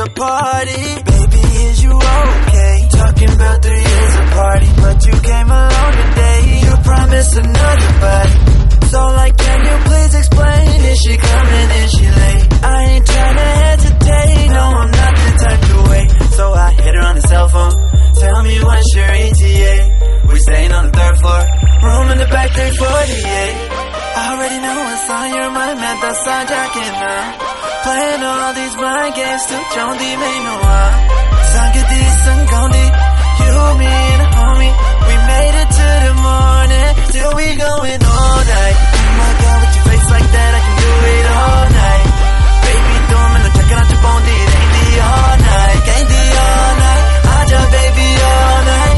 the party. Baby, is you okay? Talking about 3 years of party, but you came along today. You promised another bite. So like, can you please explain? Is she coming? Is she late? I ain't tryna hesitate. No, I'm not the type to wait. So I hit her on the cell phone. Tell me what's your ETA? We staying on the 3rd floor, room in the back 348. Already know what's on your mind, man, that's hijacking now. Playing all these mind games to John D. Mainoa. Sangati, Sangandi, you, me, and a homie. We made it to the morning, still we going all night. Oh my God, with your face like that, I can do it all night. Baby, do me no checking out your phone, it ain't the all night. Ain't the all night, Aja baby all night.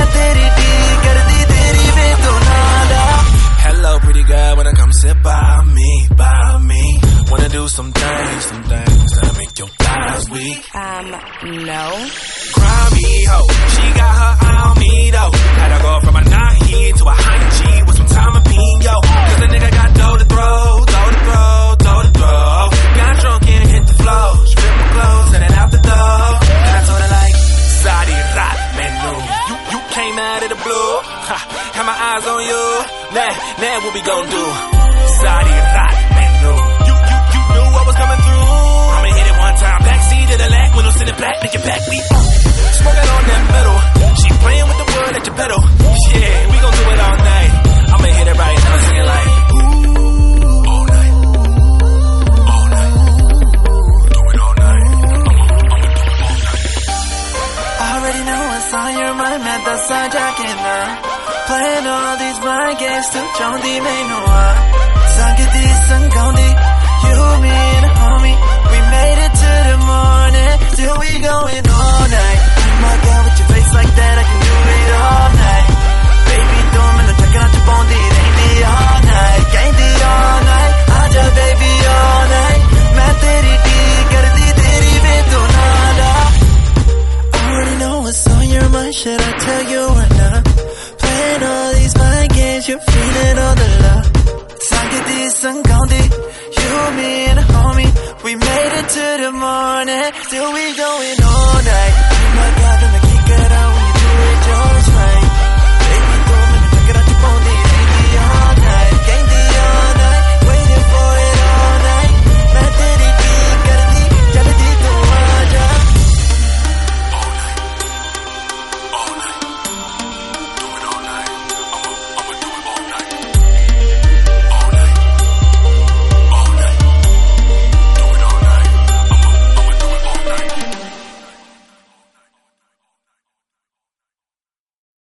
Hello, pretty girl, wanna come sit by me, by me. Wanna do some things that'll make your thighs weak. No. Grimy hoe, she got her eye on me though. Had to go from a nahi to a high G with some time and pino. Cause the nigga got dough to throw, dough to throw, dough to throw. Got drunk and hit the flow, strip my clothes and then out the door. And I told her like, Saudi Rat menu. You came out of the blue, ha, had my eyes on you. Now what we gon' do? Saudi Rat menu. You knew what was coming through. I'ma hit it one time, backseat of the lag, window sitting back, make it back beat. Smoking on that metal, she playing with the wood at your pedal. Yeah, we gon' do it all night. I'ma hit it right now, singing like ooh, all night, all night, do it all night. I'ma do it all night. Already know what's on your mind, man, that's hijacking now. Playing all these mind games to John D. Mainoa. Sangati, Sangandi, you, me, and a homie. We made it to the morning, still we going all night. Oh my God, with your face like that, I can do it all night. Baby, do me no checking out your phone, it ain't the all night. Ain't the all night, Aja baby all night. Main teri di, kardi teri bintu nada. Already know what's on your mind, should I tell you or not? Playing all these mind games, you're feeling all the love. Sangati, Sangandi, you, me, and a homie. We made it to the morning, still we going